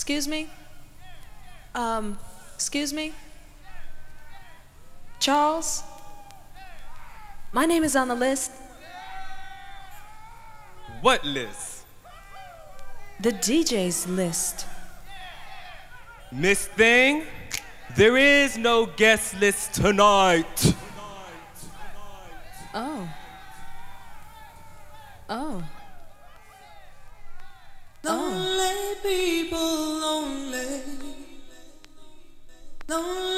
Excuse me? Excuse me? Charles? My name is on the list. What list? The DJ's list. Miss Thing, there is no guest list tonight. Oh. Oh. Lonely people, lonely. Lonely